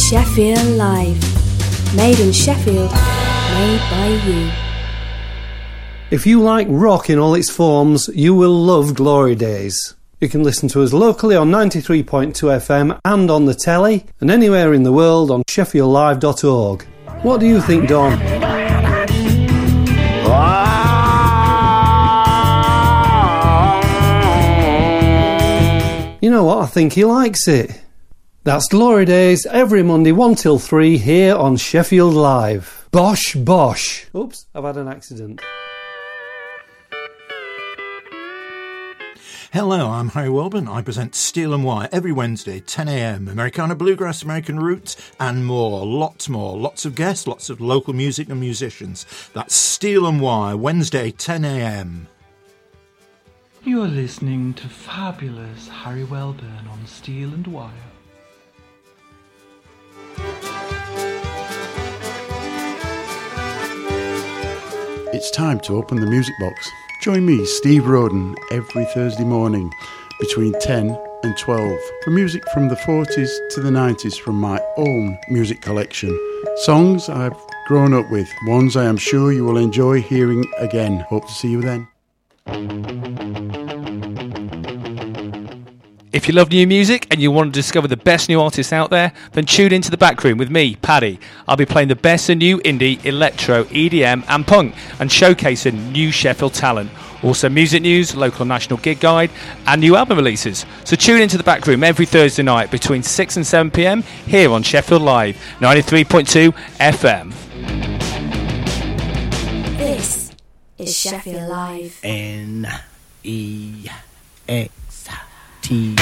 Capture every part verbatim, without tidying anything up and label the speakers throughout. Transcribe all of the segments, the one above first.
Speaker 1: Sheffield Live. Made in Sheffield, made by you.
Speaker 2: If you like rock in all its forms, you will love Glory Days. You can listen to us locally on ninety-three point two F M and on the telly, and anywhere in the world on sheffield live dot org. What do you think, Don? You know what? I think he likes it. That's Glory Days every Monday one till three here on Sheffield Live. Bosh, bosh. Oops, I've had an accident.
Speaker 3: Hello, I'm Harry Welburn. I present Steel and Wire every Wednesday, ten a.m. Americana Bluegrass, American Roots, and more. Lots more. Lots of guests, lots of local music and musicians. That's Steel and Wire, Wednesday, ten a.m.
Speaker 4: You are listening to fabulous Harry Welburn on Steel and Wire.
Speaker 5: It's time to open the music box. Join me, Steve Roden, every Thursday morning between ten and twelve for music from the forties to the nineties from my own music collection. Songs I've grown up with, ones I am sure you will enjoy hearing again. Hope to see you then.
Speaker 6: If you love new music and you want to discover the best new artists out there, then tune into The Back Room with me, Paddy. I'll be playing the best of new indie, electro, E D M and punk and showcasing new Sheffield talent. Also music news, local and national gig guide and new album releases. So tune into The Back Room every Thursday night between six and seven p.m. here on Sheffield Live, ninety-three point two F M.
Speaker 1: This is Sheffield Live.
Speaker 7: N E X T.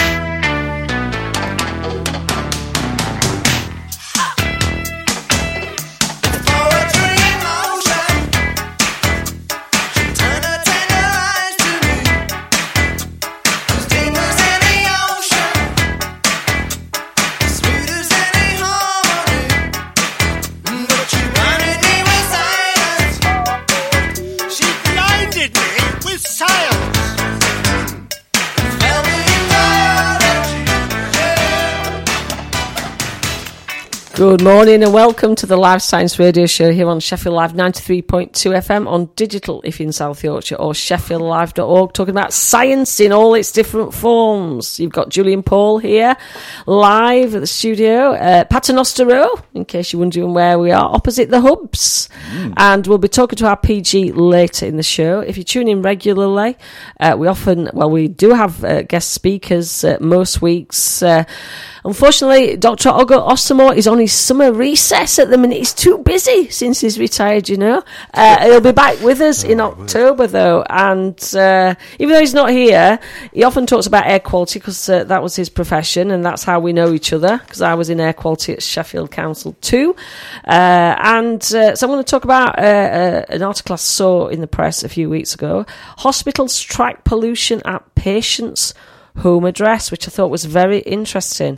Speaker 8: Good morning and welcome to the Live Science Radio Show here on Sheffield Live ninety-three point two F M on digital if you're in South Yorkshire or sheffield live dot org, talking about science in all its different forms. You've got Julian Paul here live at the studio, uh, Paternoster Row, in case you're wondering where we are, opposite the Hubs. Mm. And we'll be talking to our P G later in the show. If you tune in regularly, uh, we often, well, we do have uh, guest speakers uh, most weeks. Uh, Unfortunately, Doctor Ogo Osimo is on his summer recess at the minute. He's too busy since he's retired, you know. Uh, he'll be back with us in October, though. And uh, even though he's not here, he often talks about air quality because uh, that was his profession and that's how we know each other, because I was in air quality at Sheffield Council too. Uh, and uh, so I'm going to talk about uh, uh, an article I saw in the press a few weeks ago. Hospitals track pollution at patients' home address, which I thought was very interesting.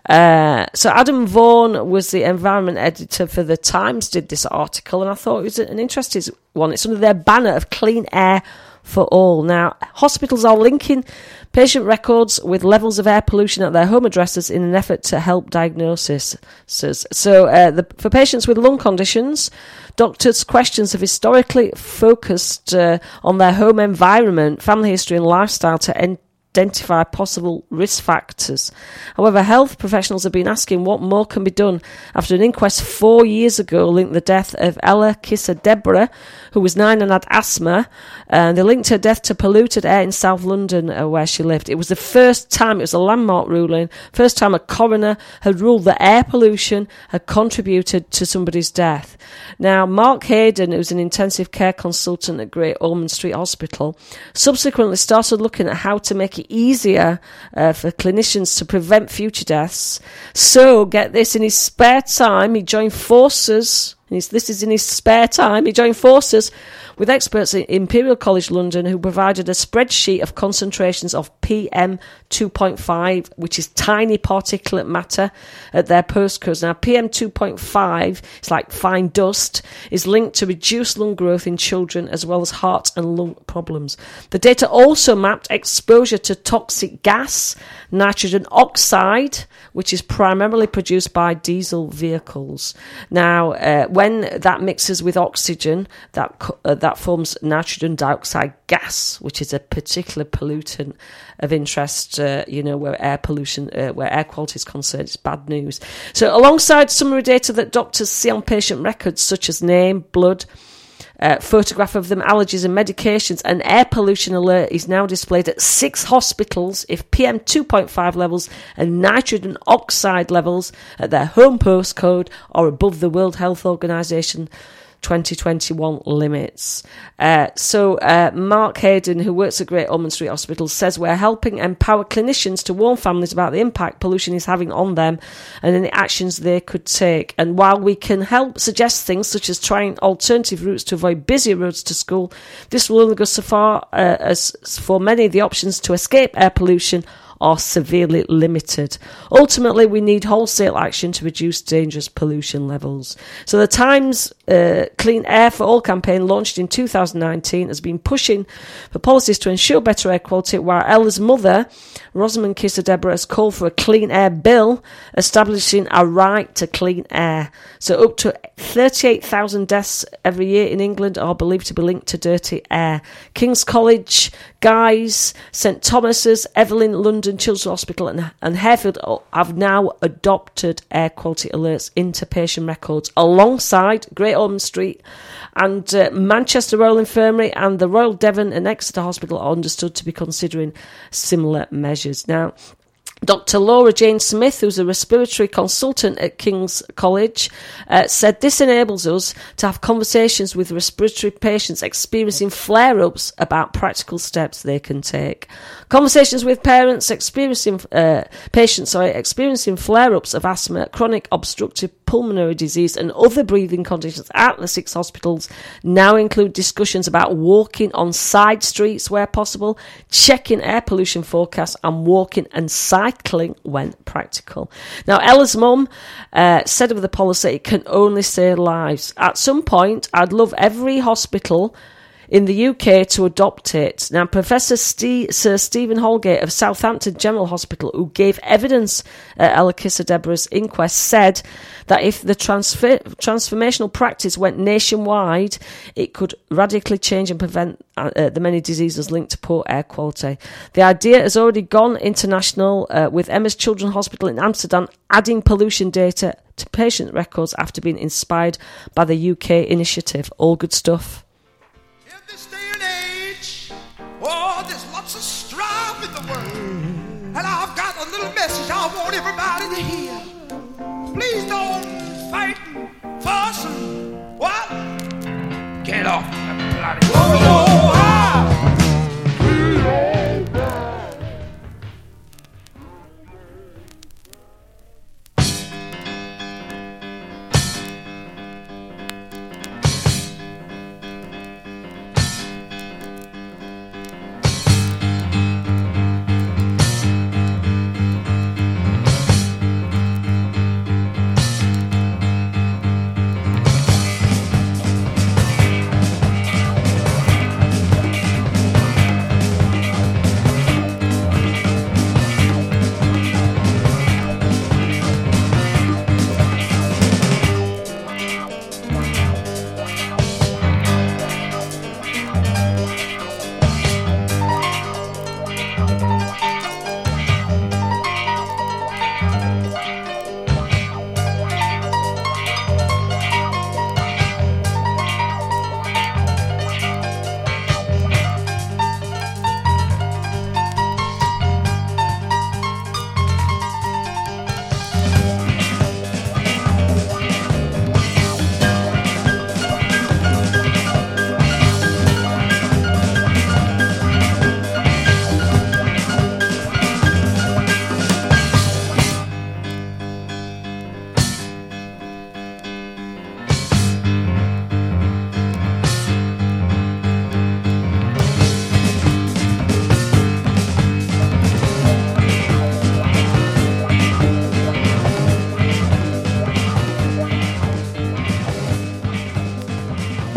Speaker 8: Uh, so Adam Vaughan was the environment editor for The Times, did this article, and I thought it was an interesting one. It's under their banner of clean air for all. Now, hospitals are linking patient records with levels of air pollution at their home addresses in an effort to help diagnosis. So uh, the, for patients with lung conditions, doctors' questions have historically focused uh, on their home environment, family history and lifestyle to end identify possible risk factors. However, health professionals have been asking what more can be done after an inquest four years ago linked the death of Ella Kissa Deborah, who was nine and had asthma, and they linked her death to polluted air in South London uh, where she lived. It was the first time, it was a landmark ruling, first time a coroner had ruled that air pollution had contributed to somebody's death. Now, Mark Hayden, who's an intensive care consultant at Great Ormond Street Hospital, subsequently started looking at how to make it easier uh, for clinicians to prevent future deaths. So, get this, in his spare time, he joined forces And he's, this is in his spare time. He joined forces with experts at Imperial College London who provided a spreadsheet of concentrations of P M two point five, which is tiny particulate matter, at their postcodes. Now, P M two point five, it's like fine dust, is linked to reduced lung growth in children as well as heart and lung problems. The data also mapped exposure to toxic gas, nitrogen oxide, which is primarily produced by diesel vehicles. Now, uh, when that mixes with oxygen, that uh, that forms nitrogen dioxide gas, which is a particular pollutant of interest, uh, you know, where air pollution, uh, where air quality is concerned, it's bad news. So alongside summary data that doctors see on patient records, such as name, blood, Uh, photograph of them, allergies and medications, an air pollution alert is now displayed at six hospitals if P M two point five levels and nitrogen oxide levels at their home postcode are above the World Health Organization twenty twenty-one limits. Uh, so uh, Mark Hayden, who works at Great Ormond Street Hospital, says we're helping empower clinicians to warn families about the impact pollution is having on them and any actions they could take. And while we can help suggest things such as trying alternative routes to avoid busy roads to school, this will only go so far uh, as for many the options to escape air pollution are severely limited. Ultimately, we need wholesale action to reduce dangerous pollution levels. So the Times uh, Clean Air for All campaign, launched in two thousand nineteen, has been pushing for policies to ensure better air quality, while Ella's mother, Rosamond Kissar-Deborah, has called for a clean air bill establishing a right to clean air. So up to thirty-eight thousand deaths every year in England are believed to be linked to dirty air. King's College, Guy's, St Thomas's, Evelyn London Children's Hospital and, and Harefield have now adopted air quality alerts into patient records, alongside Great Ormond Street and uh, Manchester Royal Infirmary and the Royal Devon and Exeter Hospital are understood to be considering similar measures. Now, Doctor Laura Jane Smith, who's a respiratory consultant at King's College, uh, said this enables us to have conversations with respiratory patients experiencing flare-ups about practical steps they can take. Conversations with parents experiencing uh, patients sorry, experiencing flare-ups of asthma, chronic obstructive pulmonary disease and other breathing conditions at the six hospitals now include discussions about walking on side streets where possible, checking air pollution forecasts and walking and cycling when practical. Now, Ella's mum uh, said of the policy, it can only save lives. At some point, I'd love every hospital in the U K to adopt it. Now, Professor Steve, Sir Stephen Holgate of Southampton General Hospital, who gave evidence at Ella Kissar-Deborah's inquest, said that if the transfer, transformational practice went nationwide, it could radically change and prevent uh, the many diseases linked to poor air quality. The idea has already gone international, uh, with Emma's Children's Hospital in Amsterdam adding pollution data to patient records after being inspired by the U K initiative. All good stuff.
Speaker 9: Oh, there's lots of strife in the world, and I've got a little message I want everybody to hear. Please don't fight and fuss and what? Get off the bloody whoa, ah.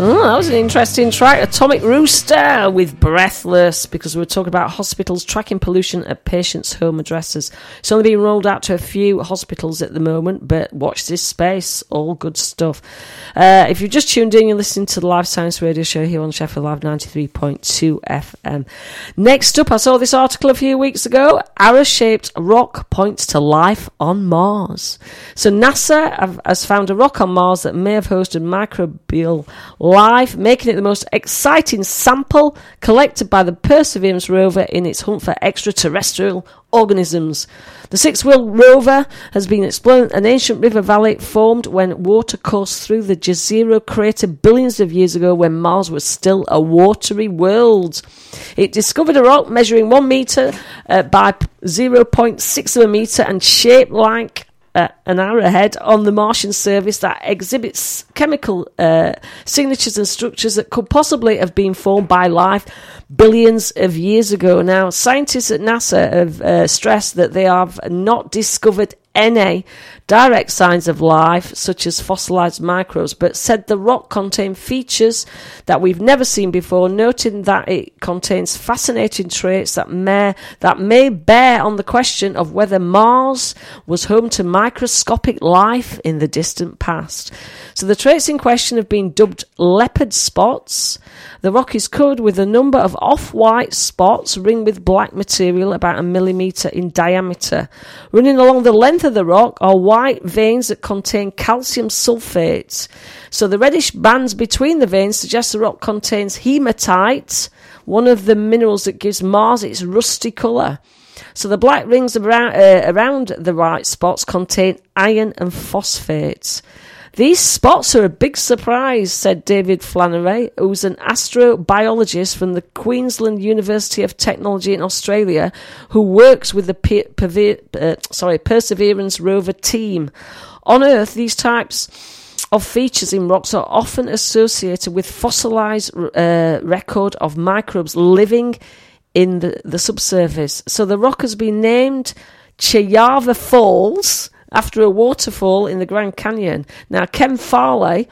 Speaker 8: Oh, that was an interesting track. Atomic Rooster with Breathless, because we were talking about hospitals tracking pollution at patients' home addresses. It's only been rolled out to a few hospitals at the moment, but watch this space. All good stuff. Uh, if you've just tuned in, you're listening to the Live Science Radio Show here on Sheffield Live ninety-three point two F M. Next up, I saw this article a few weeks ago. Arrow-shaped rock points to life on Mars. So NASA have, has found a rock on Mars that may have hosted microbial life, making it the most exciting sample collected by the Perseverance rover in its hunt for extraterrestrial organisms. The six-wheeled rover has been exploring an ancient river valley formed when water coursed through the Jezero crater billions of years ago when Mars was still a watery world. It discovered a rock measuring one metre uh, by zero point six of a metre and shaped like Uh, an arrowhead on the Martian surface that exhibits chemical uh, signatures and structures that could possibly have been formed by life billions of years ago. Now, scientists at NASA have uh, stressed that they have not discovered any direct signs of life, such as fossilized microbes, but said the rock contained features that we've never seen before, noting that it contains fascinating traits that may, that may bear on the question of whether Mars was home to microscopic life in the distant past. So the traits in question have been dubbed leopard spots. The rock is covered with a number of off-white spots ringed with black material about a millimetre in diameter. Running along the length of the rock are white veins that contain calcium sulfate. So the reddish bands between the veins suggest the rock contains hematite, one of the minerals that gives Mars its rusty colour. So the black rings around, uh, around the white spots contain iron and phosphate. These spots are a big surprise, said David Flannery, who's an astrobiologist from the Queensland University of Technology in Australia, who works with the per- per- uh, sorry, Perseverance rover team. On Earth, these types of features in rocks are often associated with fossilised uh, record of microbes living in the, the subsurface. So the rock has been named Chayava Falls, after a waterfall in the Grand Canyon. Now, Ken Farley,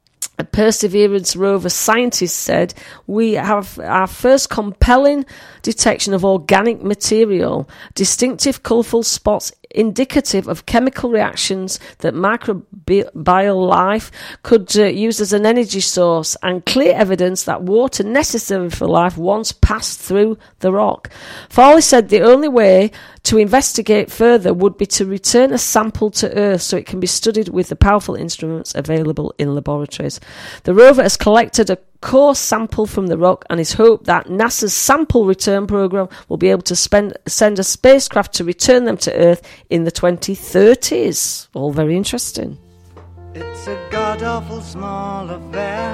Speaker 8: a Perseverance rover scientist, said, "We have our first compelling detection of organic material, distinctive colourful spots indicative of chemical reactions that microbial life could uh, use as an energy source, and clear evidence that water necessary for life once passed through the rock." Farley said the only way to investigate further would be to return a sample to Earth so it can be studied with the powerful instruments available in laboratories. The rover has collected a core sample from the rock and is hoped that NASA's sample return program will be able to spend, send a spacecraft to return them to Earth in the twenty thirties. All very interesting.
Speaker 10: It's a god-awful small affair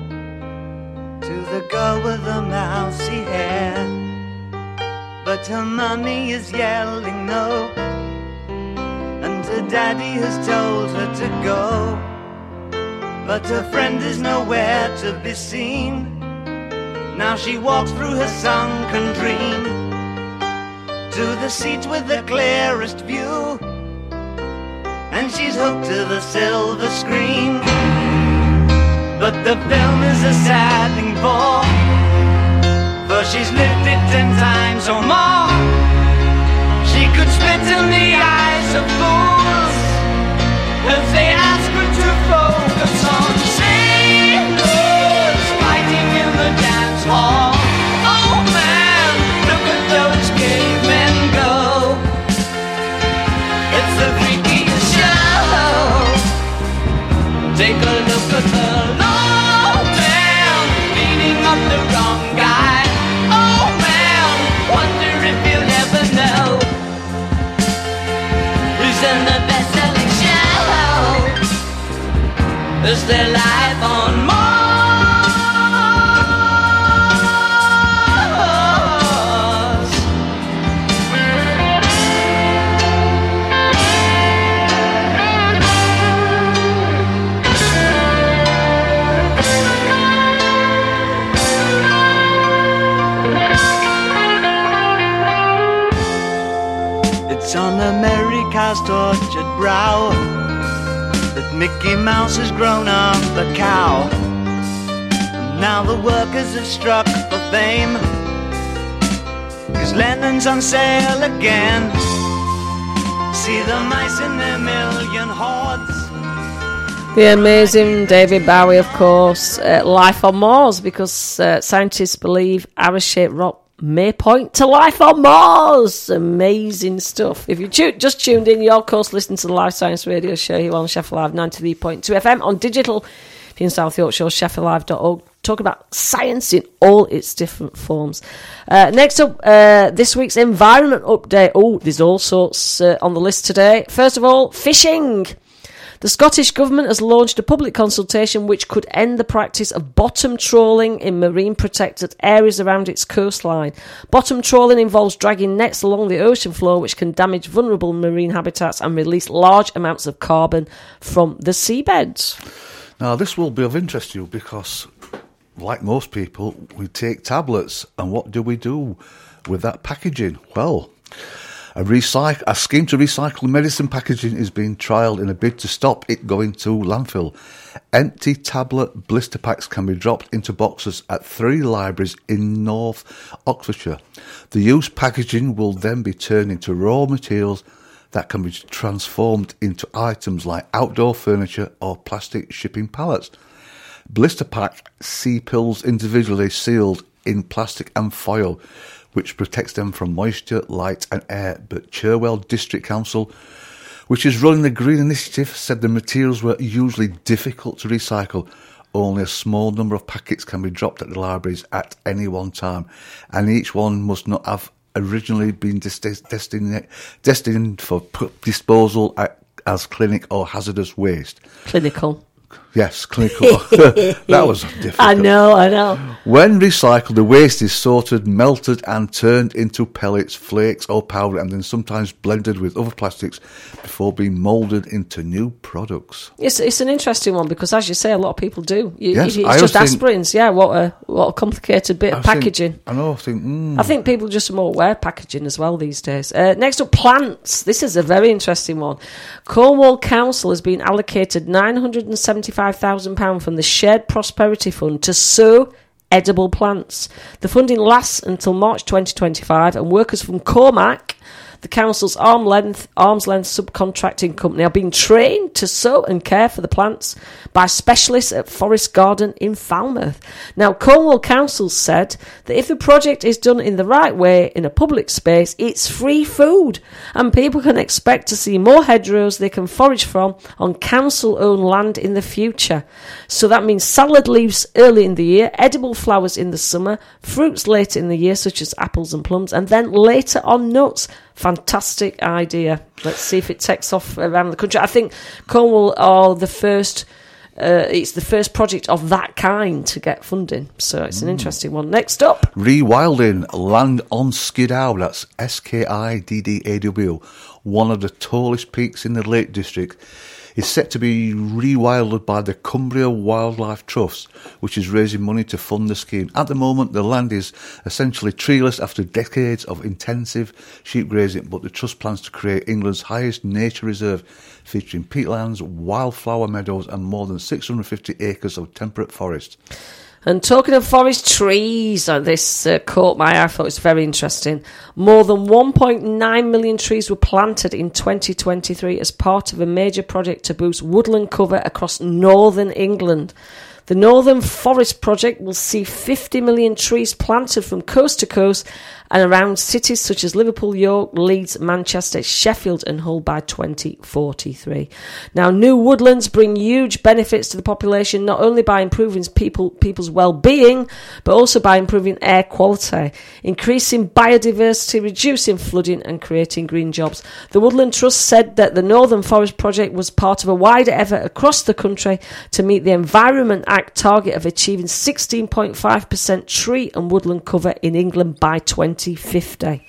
Speaker 10: to the girl with the mousy hair, but her mummy is yelling no, and her daddy has told her to go. But her friend is nowhere to be seen. Now she walks through her sunken dream to the seat with the clearest view, and she's hooked to the silver screen. But the film is a sad thing for, for she's lived it ten times or more. She could spit in the eyes of fools if they ask her to focus on sailors fighting in the dance hall. Oh man, look at those cavemen go. It's the freakiest show. Take a look at the low man beating up the wrong guy. Oh man, wonder if you'll ever know who's in the best-selling show. Is there life on Mars? It's on America's tortured brow that Mickey Mouse has grown up a cow. Now the workers have struck for fame, 'cause Lennon's on sale again. See the mice in their million hordes.
Speaker 8: The amazing David Bowie, of course. Uh, life on Mars, because uh, scientists believe arrow-shaped rock may point to life on Mars. Amazing stuff. If you tu- just tuned in, you're of course listening to the Live Science Radio Show here on Sheffield Live ninety-three point two F M on digital. If you're in South Yorkshire, sheffield live dot org. Talk about science in all its different forms. Uh, next up, uh, this week's environment update. Oh, there's all sorts uh, on the list today. First of all, fishing. The Scottish Government has launched a public consultation which could end the practice of bottom trawling in marine protected areas around its coastline. Bottom trawling involves dragging nets along the ocean floor which can damage vulnerable marine habitats and release large amounts of carbon from the seabeds.
Speaker 11: Now, this will be of interest to you because, like most people, we take tablets, and what do we do with that packaging? Well, A, recyc- a scheme to recycle medicine packaging is being trialled in a bid to stop it going to landfill. Empty tablet blister packs can be dropped into boxes at three libraries in North Oxfordshire. The used packaging will then be turned into raw materials that can be transformed into items like outdoor furniture or plastic shipping pallets. Blister pack see pills individually sealed in plastic and foil, which protects them from moisture, light and air. But Cherwell District Council, which is running the Green Initiative, said the materials were usually difficult to recycle. Only a small number of packets can be dropped at the libraries at any one time, and each one must not have originally been destined, destined for disposal at, as clinic or hazardous waste.
Speaker 8: Clinical.
Speaker 11: Yes, clinical. That was difficult.
Speaker 8: I know, I know.
Speaker 11: When recycled, the waste is sorted, melted and turned into pellets, flakes or powder, and then sometimes blended with other plastics before being moulded into new products.
Speaker 8: It's it's an interesting one because, as you say, a lot of people do. You,
Speaker 11: yes,
Speaker 8: it's
Speaker 11: I
Speaker 8: just
Speaker 11: think,
Speaker 8: aspirins. Yeah, what a what a complicated bit
Speaker 11: I
Speaker 8: of packaging.
Speaker 11: Think, I know. I think. Mm.
Speaker 8: I think people just are more aware of packaging as well these days. Uh, next up, plants. This is a very interesting one. Cornwall Council has been allocated nine hundred and seventy-five thousand pounds from the Shared Prosperity Fund to sow edible plants. The funding lasts until March twenty twenty-five, and workers from Cormac, the council's arm length, arm's length subcontracting company, are being trained to sow and care for the plants by specialists at Forest Garden in Falmouth. Now, Cornwall Council said that if the project is done in the right way in a public space, it's free food, and people can expect to see more hedgerows they can forage from on council-owned land in the future. So that means salad leaves early in the year, edible flowers in the summer, fruits later in the year such as apples and plums, and then later on nuts. Fantastic idea. Let's see if it takes off around the country. I think Cornwall are the first, uh, it's the first project of that kind to get funding. So it's an interesting one. Next up.
Speaker 11: Rewilding land on Skiddaw, that's S K I D D A W, one of the tallest peaks in the Lake District, is set to be rewilded by the Cumbria Wildlife Trust, which is raising money to fund the scheme. At the moment, the land is essentially treeless after decades of intensive sheep grazing, but the Trust plans to create England's highest nature reserve, featuring peatlands, wildflower meadows and more than six hundred fifty acres of temperate forest.
Speaker 8: And talking of forest trees, uh, this uh, caught my eye. I thought it was very interesting. More than one point nine million trees were planted in twenty twenty-three as part of a major project to boost woodland cover across northern England. The Northern Forest Project will see fifty million trees planted from coast to coast and around cities such as Liverpool, York, Leeds, Manchester, Sheffield and Hull by twenty forty-three. Now, new woodlands bring huge benefits to the population, not only by improving people people's well-being, but also by improving air quality, increasing biodiversity, reducing flooding and creating green jobs. The Woodland Trust said that the Northern Forest Project was part of a wider effort across the country to meet the Environment Act target of achieving sixteen point five percent tree and woodland cover in England by twenty fifty.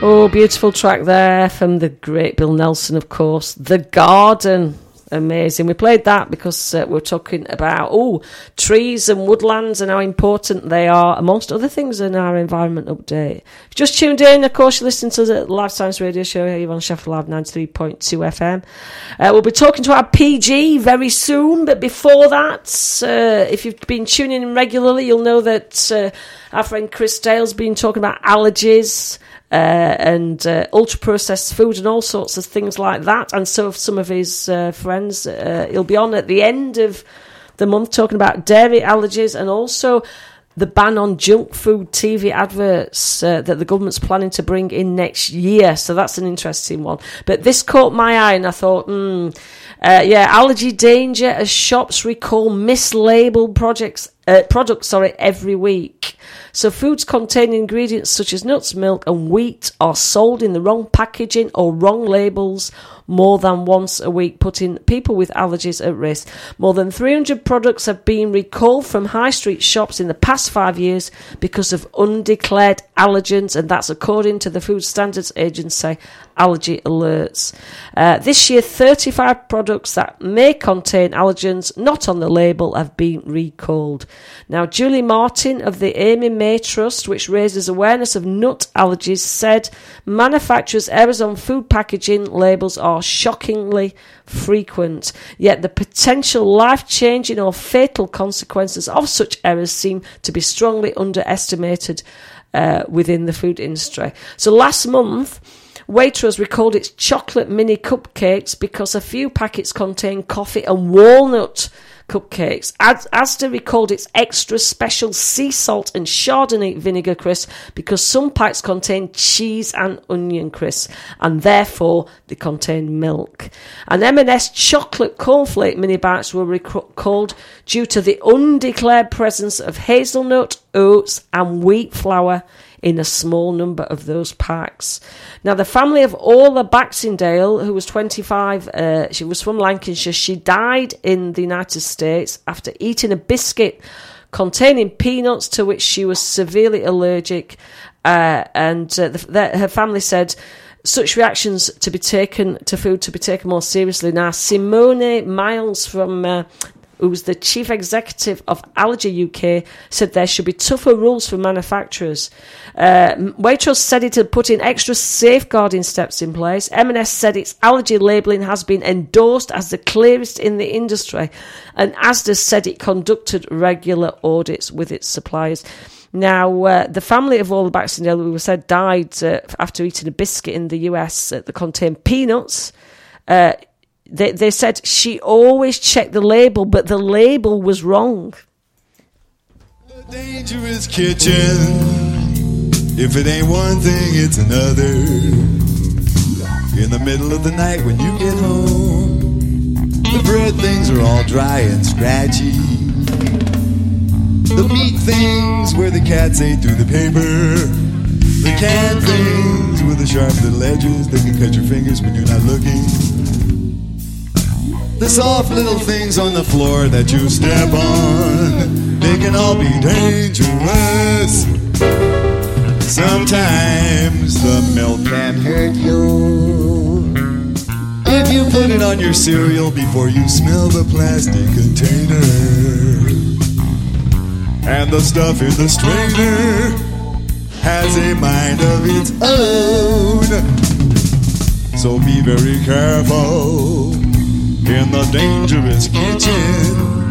Speaker 8: Oh, beautiful track there from the great Bill Nelson, of course. The Garden. Amazing. We played that because uh, we're talking about oh trees and woodlands and how important they are, amongst other things, in our environment update. If you just tuned in, of course, you're listening to the Live Science Radio Show here on Sheffield Live ninety-three point two F M. Uh, we'll be talking to our P G very soon, but before that, uh, if you've been tuning in regularly, you'll know that uh, our friend Chris Dale's been talking about allergies. Uh, and uh, ultra-processed food and all sorts of things like that. And so have some of his uh, friends. Uh, he'll be on at the end of the month talking about dairy allergies and also the ban on junk food T V adverts uh, that the government's planning to bring in next year. So that's an interesting one. But this caught my eye and I thought, hmm, uh, yeah, allergy danger as shops recall mislabeled projects, uh, products sorry, every week. So foods containing ingredients such as nuts, milk and wheat are sold in the wrong packaging or wrong labels more than once a week, putting people with allergies at risk. More than three hundred products have been recalled from high street shops in the past five years because of undeclared allergens, and that's according to the Food Standards Agency allergy alerts. Uh, this year, thirty-five products that may contain allergens not on the label have been recalled. Now, Julie Martin of the Amy May Trust, which raises awareness of nut allergies, said manufacturers' errors on food packaging labels are shockingly frequent, yet the potential life-changing or fatal consequences of such errors seem to be strongly underestimated uh, within the food industry. So last month, Waitrose recalled its chocolate mini cupcakes because a few packets contained coffee and walnut cupcakes. As- Asda recalled its extra special sea salt and Chardonnay vinegar crisps because some packs contain cheese and onion crisps and therefore they contain milk. And M and S chocolate cornflake mini bites were recalled due to the undeclared presence of hazelnut, oats and wheat flour in a small number of those packs. Now, the family of Orla Baxendale, who was twenty-five, uh, she was from Lancashire, she died in the United States after eating a biscuit containing peanuts to which she was severely allergic, uh, and uh, the, the, her family said such reactions to be taken to food to be taken more seriously. Now, Simone Miles from uh, who's the chief executive of Allergy U K, said there should be tougher rules for manufacturers. Uh, Waitrose said it had put in extra safeguarding steps in place. M and S said its allergy labelling has been endorsed as the clearest in the industry. And Asda said it conducted regular audits with its suppliers. Now, uh, the family of all the Baxendale, who said died uh, after eating a biscuit in the U S uh, that contained peanuts. Uh, They, they said she always checked the label, but the label was wrong.
Speaker 12: A dangerous kitchen. If it ain't one thing, it's another. In the middle of the night when you get home, the bread things are all dry and scratchy. The meat things where the cats ate through the paper. The canned things with the sharp little edges that can cut your fingers when you're not looking. The soft little things on the floor that you step on, they can all be dangerous. Sometimes the milk can hurt you if you put it on your cereal before you smell the plastic container. And the stuff in the strainer has a mind of its own. So be very careful in the dangerous kitchen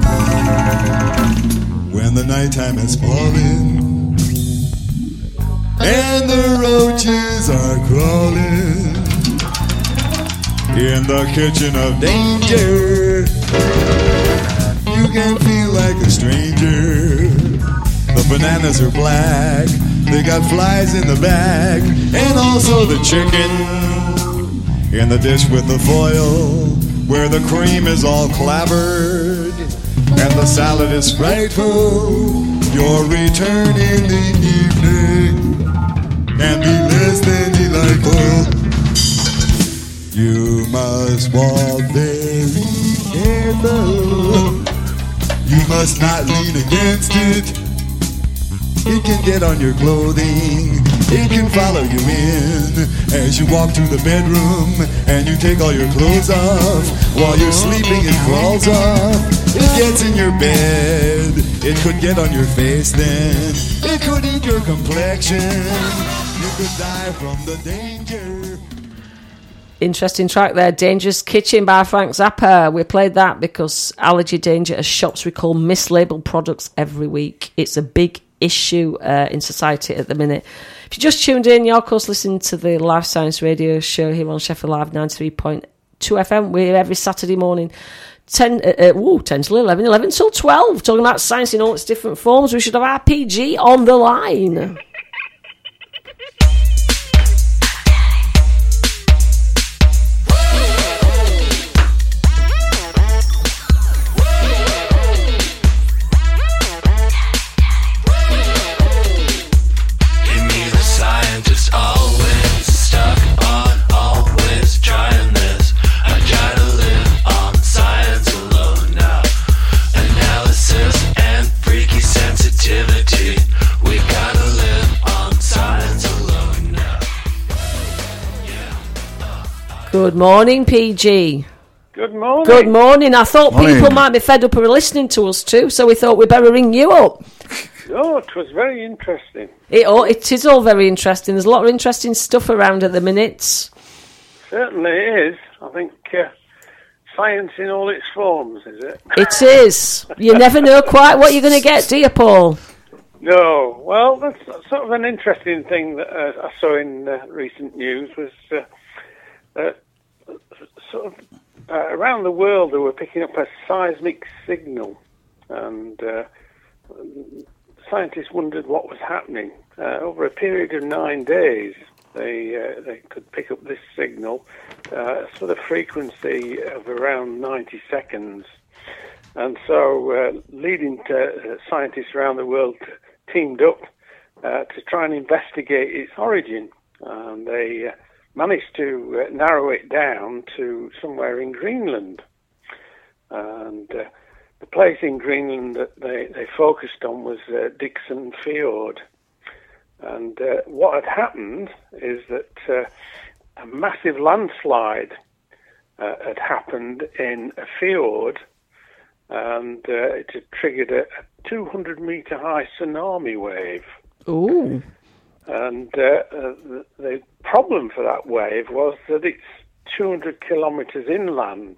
Speaker 12: when the nighttime is falling and the roaches are crawling in the kitchen of danger. You can feel like a stranger. The bananas are black, they got flies in the bag, and also the chicken in the dish with the foil where the cream is all clabbered and the salad is frightful. Your return in the evening can be less than delightful. You must walk very careful. You must not lean against it. It can get on your clothing It can follow you in as you walk through the bedroom and you take all your clothes off. While you're sleeping, it crawls up. It gets in your bed. It could get on your face then. It could eat your complexion. You could die from the danger.
Speaker 8: Interesting track there, Dangerous Kitchen by Frank Zappa. We played that because allergy danger as shops recall mislabeled products every week. It's a big issue uh, in society at the minute. If you just tuned in, you're of course listening to the Life Science Radio Show here on Sheffield Live ninety-three point two F M. We're every Saturday morning ten, uh, uh, ooh, ten till eleven, eleven till twelve, talking about science in all its different forms. We should have R P G on the line. Good morning, P G.
Speaker 13: Good morning.
Speaker 8: Good morning. I thought
Speaker 13: Morning.
Speaker 8: people might be fed up of listening to us too, so we thought we'd better ring you up.
Speaker 13: Oh, it was very interesting.
Speaker 8: It, all, it is all very interesting. There's a lot of interesting stuff around at the minute.
Speaker 13: Certainly is. I think uh, science in all its forms, is it?
Speaker 8: It is. You never know quite what you're going to get, do you, Paul?
Speaker 13: No. Well, that's sort of an interesting thing that uh, I saw in uh, recent news was uh, uh, sort of uh, around the world they were picking up a seismic signal, and uh, scientists wondered what was happening. Uh, over a period of nine days, they uh, they could pick up this signal, uh, a sort of frequency of around ninety seconds. And so, uh, leading to uh, scientists around the world teamed up uh, to try and investigate its origin. And they uh, managed to uh, narrow it down to somewhere in Greenland. And uh, the place in Greenland that they, they focused on was uh, Dixon Fjord. And uh, what had happened is that uh, a massive landslide uh, had happened in a fjord, and uh, it had triggered a two hundred metre high tsunami wave.
Speaker 8: Ooh.
Speaker 13: And uh, uh, the, the problem for that wave was that it's two hundred kilometres inland.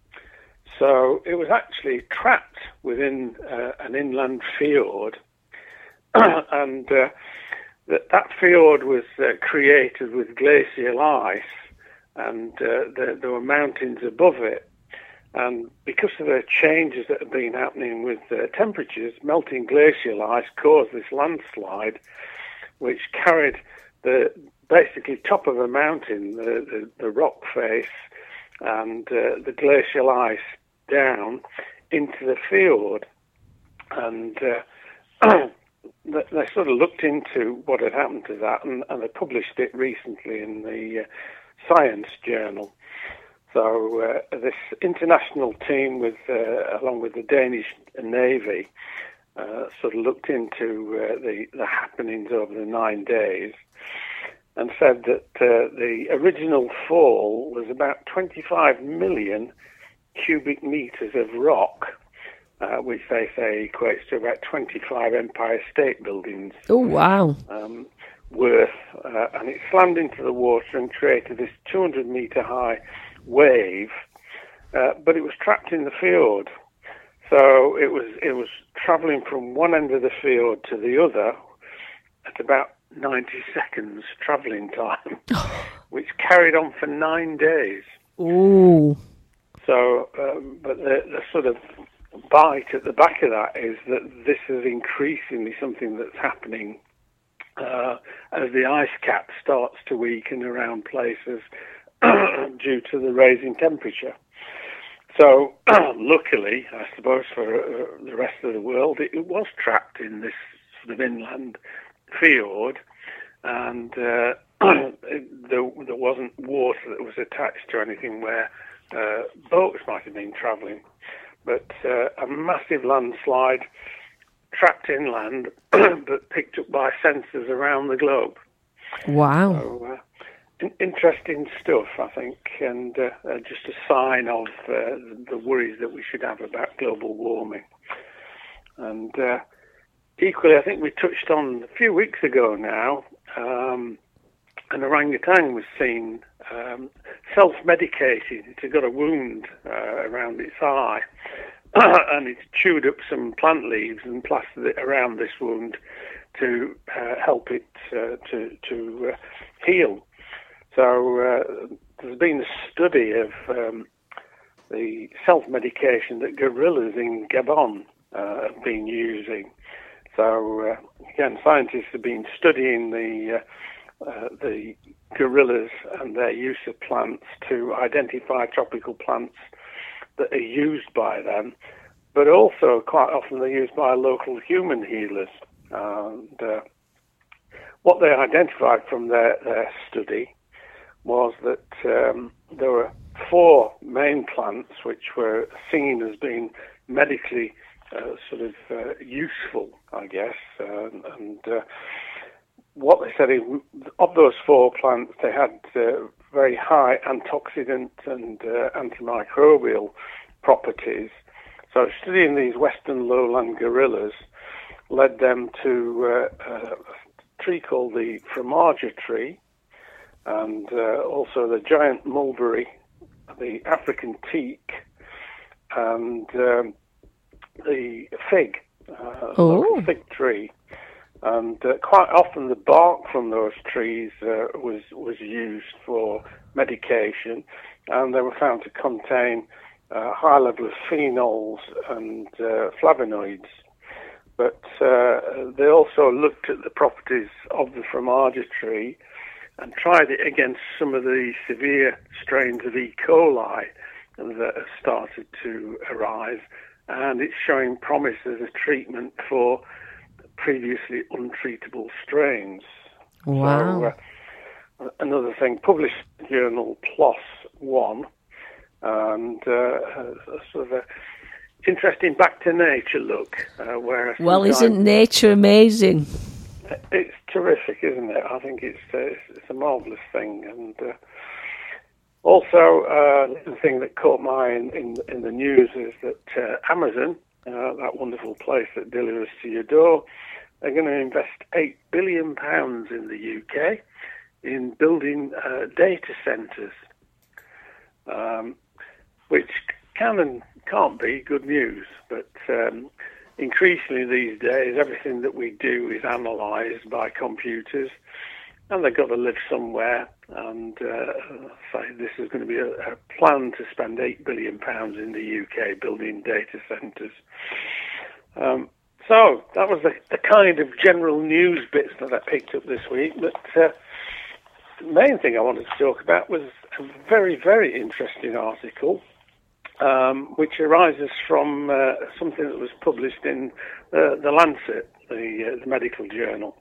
Speaker 13: So it was actually trapped within uh, an inland fjord. and uh, that, that fjord was uh, created with glacial ice, and uh, there, there were mountains above it. And because of the changes that have been happening with uh, temperatures, melting glacial ice caused this landslide, which carried the basically top of a mountain, the, the, the rock face, and uh, the glacial ice down into the fjord. And uh, they, they sort of looked into what had happened to that, and, and they published it recently in the uh, Science Journal. So uh, this international team, with uh, along with the Danish Navy, uh, sort of looked into uh, the, the happenings over the nine days and said that uh, the original fall was about twenty-five million cubic meters of rock, uh, which they say equates to about twenty-five Empire State Buildings.
Speaker 8: Oh, wow.
Speaker 13: Um, worth, uh, and it slammed into the water and created this two hundred metre high wave, uh, but it was trapped in the fjord. So it was it was travelling from one end of the fjord to the other at about ninety seconds travelling time, which carried on for nine days.
Speaker 8: Ooh.
Speaker 13: So, um, but the, the sort of bite at the back of that is that this is increasingly something that's happening uh, as the ice cap starts to weaken around places due to the rising temperature. So, luckily, I suppose, for uh, the rest of the world, it, it was trapped in this sort of inland fjord, and uh, it, there, there wasn't water that was attached to anything where uh, boats might have been travelling. But uh, a massive landslide, trapped inland, but picked up by sensors around the globe.
Speaker 8: Wow.
Speaker 13: So, uh, in- interesting stuff, I think, and uh, uh, just a sign of uh, the worries that we should have about global warming. And uh, equally, I think we touched on a few weeks ago now, um, an orangutan was seen um, self-medicating. It got a wound uh, around its eye, and it chewed up some plant leaves and plastered it around this wound to uh, help it uh, to, to uh, heal. So uh, there's been a study of um, the self-medication that gorillas in Gabon uh, have been using. So uh, again, scientists have been studying the uh, uh, the gorillas and their use of plants to identify tropical plants that are used by them, but also quite often they're used by local human healers. And uh, what they identified from their, their study was that um, there were four main plants which were seen as being medically uh, sort of uh, useful, I guess. Uh, and uh, what they said is, of those four plants, they had uh, very high antioxidant and uh, antimicrobial properties. So studying these western lowland gorillas led them to uh, uh, a tree called the fromager tree, and uh, also the giant mulberry, the African teak, and um, the fig, uh, local fig tree. And uh, quite often the bark from those trees uh, was was used for medication, and they were found to contain a high level of phenols and uh, flavonoids. But uh, they also looked at the properties of the fromager tree and tried it against some of the severe strains of E. coli that have started to arise, and it's showing promise as a treatment for previously untreatable strains.
Speaker 8: Wow.
Speaker 13: So, uh, another thing, published in the journal PLOS One, and uh, a sort of a interesting back to nature look. Uh, where
Speaker 8: well, isn't nature amazing?
Speaker 13: It's terrific, isn't it? I think it's uh, it's, it's a marvellous thing. And uh, also, uh, the thing that caught my eye in, in, in the news is that uh, Amazon, uh, that wonderful place that delivers to your door, are going to invest eight billion pounds in the U K in building uh, data centres, um, which can and can't be good news. But um, increasingly these days, everything that we do is analysed by computers, and they've got to live somewhere. And uh, say this is going to be a, a plan to spend eight billion pounds in the U K building data centres. Um, so that was the, the kind of general news bits that I picked up this week. But uh, the main thing I wanted to talk about was a very, very interesting article, um, which arises from uh, something that was published in uh, the Lancet, the, uh, the medical journal.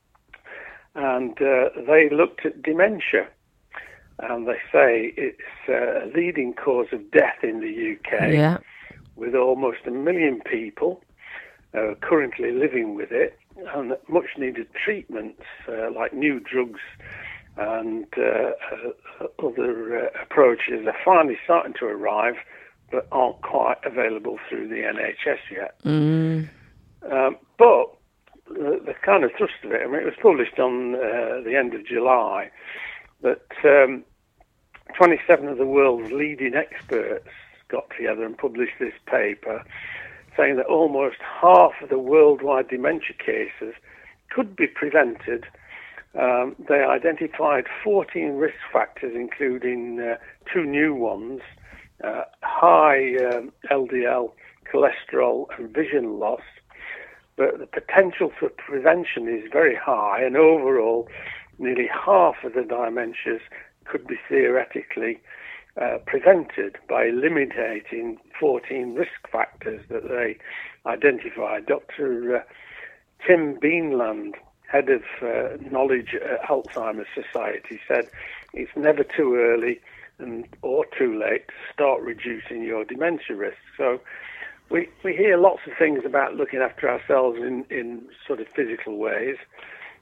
Speaker 13: And uh, they looked at dementia, and they say it's a leading cause of death in the U K,
Speaker 8: yeah.
Speaker 13: with almost a million people uh, currently living with it, and much needed treatments uh, like new drugs and uh, uh, other uh, approaches are finally starting to arrive, but aren't quite available through the N H S yet.
Speaker 8: Mm.
Speaker 13: Um, but The, the kind of thrust of it, I mean, it was published on uh, the end of July, that um, twenty-seven of the world's leading experts got together and published this paper saying that almost half of the worldwide dementia cases could be prevented. Um, they identified fourteen risk factors, including uh, two new ones, uh, high um, L D L cholesterol and vision loss. But the potential for prevention is very high, and overall, nearly half of the dementias could be theoretically uh, prevented by eliminating fourteen risk factors that they identified. Doctor Uh, Tim Beanland, head of uh, knowledge at Alzheimer's Society, said it's never too early and or too late to start reducing your dementia risk. So We we hear lots of things about looking after ourselves in, in sort of physical ways,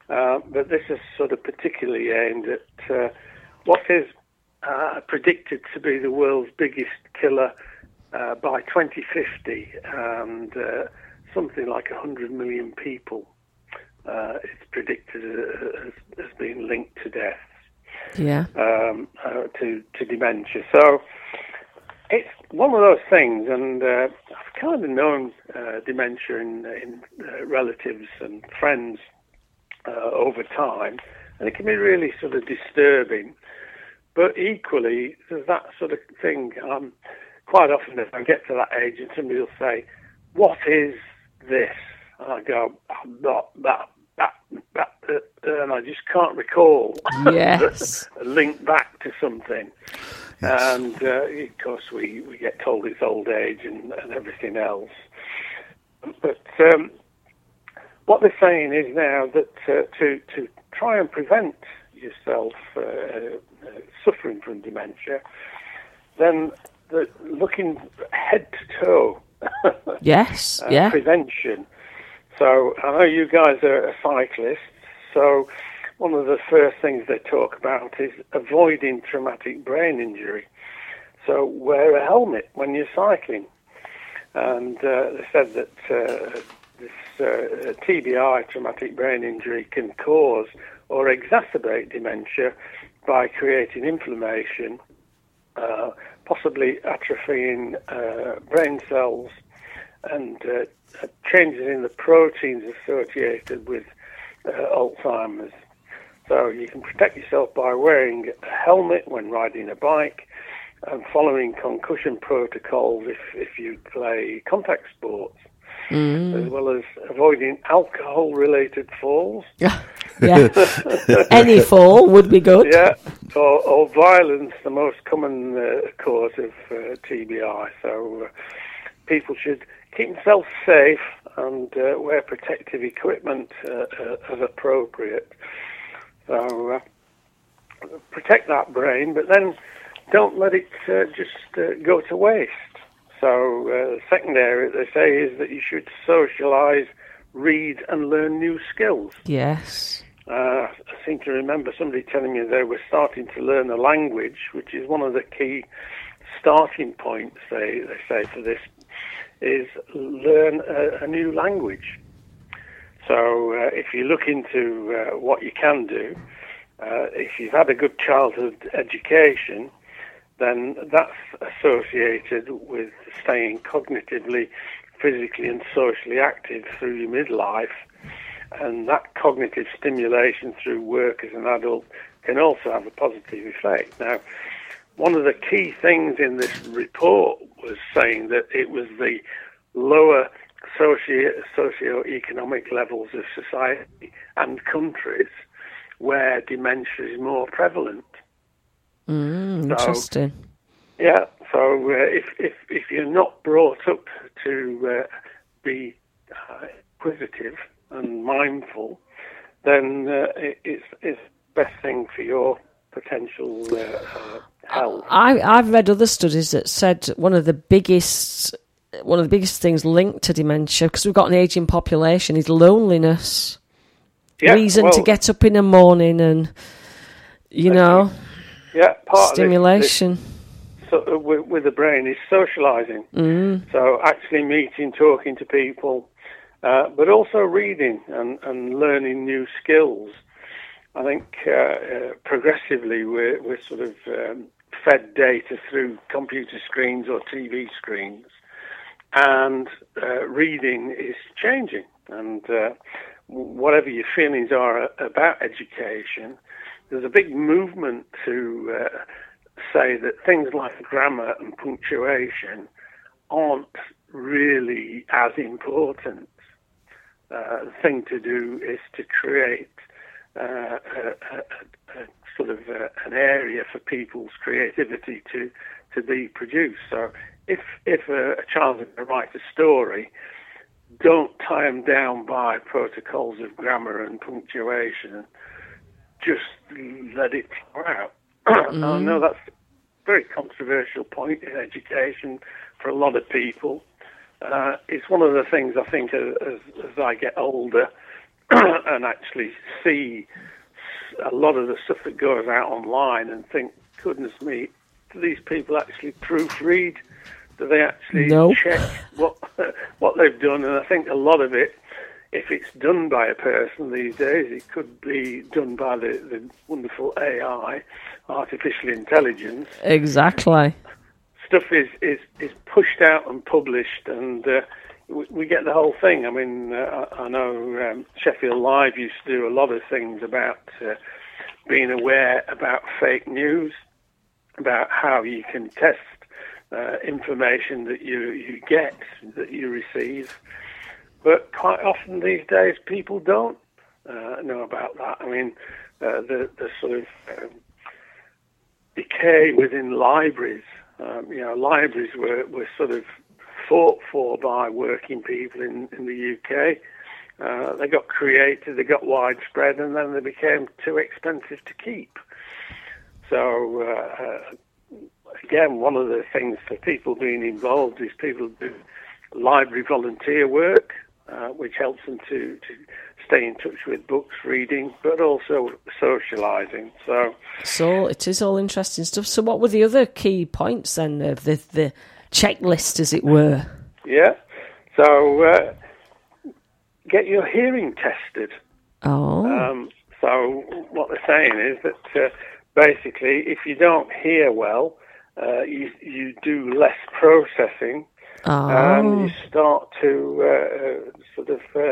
Speaker 13: Uh, but this is sort of particularly aimed at uh, what is uh, predicted to be the world's biggest killer uh, by twenty fifty, and uh, something like one hundred million people uh, it's predicted as, as being linked to death.
Speaker 8: Yeah.
Speaker 13: Um, uh, to, to dementia. So it's one of those things, and uh, I've kind of known uh, dementia in, in uh, relatives and friends uh, over time, and it can be really sort of disturbing. But equally, there's that sort of thing. Um, quite often, if I get to that age, and somebody will say, "What is this?" And I go, "I'm not that." That, that, uh, and I just can't recall.
Speaker 8: Yes.
Speaker 13: a link back to something. Yes. And uh, of course, we, we get told it's old age and, and everything else. But um, what they're saying is now that uh, to to try and prevent yourself uh, uh, suffering from dementia, then the, looking head to toe.
Speaker 8: Yes.
Speaker 13: uh,
Speaker 8: yeah.
Speaker 13: Prevention. So I know you guys are cyclists, so one of the first things they talk about is avoiding traumatic brain injury. So wear a helmet when you're cycling. And uh, they said that uh, this uh, T B I, traumatic brain injury, can cause or exacerbate dementia by creating inflammation, uh, possibly atrophying uh, brain cells, and uh, changes in the proteins associated with uh, Alzheimer's. So you can protect yourself by wearing a helmet when riding a bike and following concussion protocols if, if you play contact sports, mm. as well as avoiding alcohol-related falls.
Speaker 8: Yeah, yeah. Any fall would be good.
Speaker 13: Yeah, or, or violence, the most common uh, cause of uh, T B I. So uh, people should keep themselves safe and uh, wear protective equipment uh, uh, as appropriate. So uh, protect that brain, but then don't let it uh, just uh, go to waste. So uh, the second area they say is that you should socialise, read and learn new skills.
Speaker 8: Yes.
Speaker 13: Uh, I seem to remember somebody telling me they were starting to learn a language, which is one of the key starting points, they, they say, for this, is learn a, a new language. So uh, if you look into uh, what you can do, uh, if you've had a good childhood education, then that's associated with staying cognitively, physically and socially active through your midlife. And that cognitive stimulation through work as an adult can also have a positive effect. Now, one of the key things in this report was saying that it was the lower socio socio-economic levels of society and countries where dementia is more prevalent.
Speaker 8: Mm,
Speaker 13: so,
Speaker 8: interesting.
Speaker 13: Yeah, so uh, if, if if you're not brought up to uh, be uh, inquisitive and mindful, then uh, it, it's it's the best thing for your potential uh, uh, health.
Speaker 8: I, I've read other studies that said one of the biggest one of the biggest things linked to dementia, because we've got an ageing population, is loneliness.
Speaker 13: Yeah,
Speaker 8: Reason
Speaker 13: well,
Speaker 8: to get up in the morning and, you know,
Speaker 13: yeah, part
Speaker 8: stimulation.
Speaker 13: Of this, this, so, uh, with, with the brain is socialising.
Speaker 8: Mm.
Speaker 13: So actually meeting, talking to people, uh, but also reading and, and learning new skills. I think uh, uh, progressively we're, we're sort of um, fed data through computer screens or T V screens, and uh, reading is changing. And uh, whatever your feelings are about education, there's a big movement to uh, say that things like grammar and punctuation aren't really as important. Uh, the thing to do is to create uh, a, a, a sort of a, an area for people's creativity to, to be produced. So if if a, a child is going to write a story, don't tie them down by protocols of grammar and punctuation. Just let it flow out. Mm. I know that's a very controversial point in education for a lot of people. Uh, it's one of the things I think as, as I get older, and actually see a lot of the stuff that goes out online and think, goodness me, do these people actually proofread? Do they actually
Speaker 8: no.
Speaker 13: check what what they've done? And I think a lot of it, if it's done by a person these days, it could be done by the, the wonderful A I, artificial intelligence.
Speaker 8: Exactly.
Speaker 13: Stuff is, is, is pushed out and published, and uh, we, we get the whole thing. I mean, uh, I, I know um, Sheffield Live used to do a lot of things about uh, being aware about fake news, about how you can test uh, information that you, you get, that you receive. But quite often these days, people don't uh, know about that. I mean, uh, the, the sort of um, decay within libraries. Um, you know, libraries were, were sort of fought for by working people in, in the U K. Uh, they got created, they got widespread, and then they became too expensive to keep. So, uh, uh, again, one of the things for people being involved is people do library volunteer work, uh, which helps them to, to stay in touch with books, reading, but also socialising. So,
Speaker 8: so it is all interesting stuff. So what were the other key points then of the, the checklist, as it were?
Speaker 13: Yeah. So uh, get your hearing tested.
Speaker 8: Oh.
Speaker 13: Um, so what they're saying is that uh, basically, if you don't hear well, uh, you you do less processing,
Speaker 8: oh.
Speaker 13: and you start to uh, sort of uh,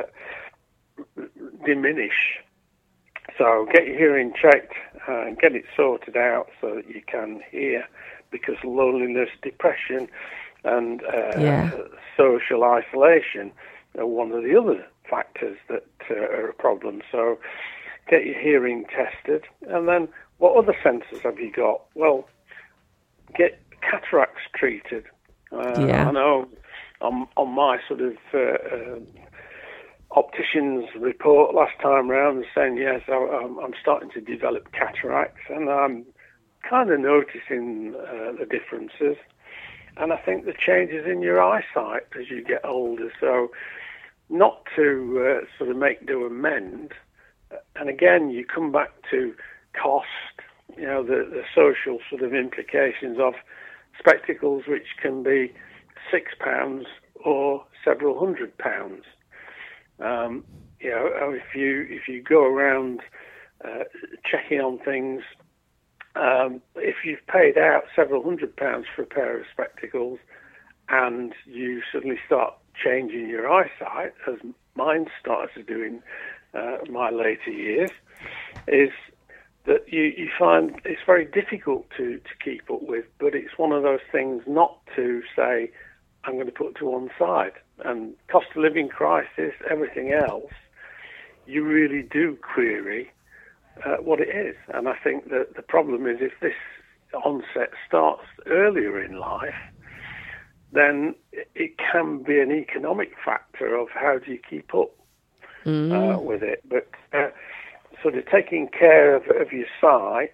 Speaker 13: diminish. So get your hearing checked uh, and get it sorted out so that you can hear, because loneliness, depression, and uh,
Speaker 8: yeah.
Speaker 13: social isolation are one of the other factors that uh, are a problem. So get your hearing tested, and then what other sensors have you got? Well, get cataracts treated. Uh,
Speaker 8: yeah.
Speaker 13: I know on, on my sort of uh, uh, optician's report last time round, saying, yes, I, I'm, I'm starting to develop cataracts, and I'm kind of noticing uh, the differences. And I think the changes in your eyesight as you get older. So not to uh, sort of make do and mend. And again, you come back to cost, you know, the, the social sort of implications of spectacles, which can be six pounds or several hundred pounds. Um, you know, if you if you go around uh, checking on things, um, if you've paid out several hundred pounds for a pair of spectacles, and you suddenly start changing your eyesight, as mine started doing uh, my later years, is that you, you find it's very difficult to, to keep up with. But it's one of those things not to say, I'm going to put to one side. And cost of living crisis, everything else, you really do query uh, what it is. And I think that the problem is, if this onset starts earlier in life, then it can be an economic factor of how do you keep up
Speaker 8: mm.
Speaker 13: uh, with it. But uh, sort of taking care of, of your sight,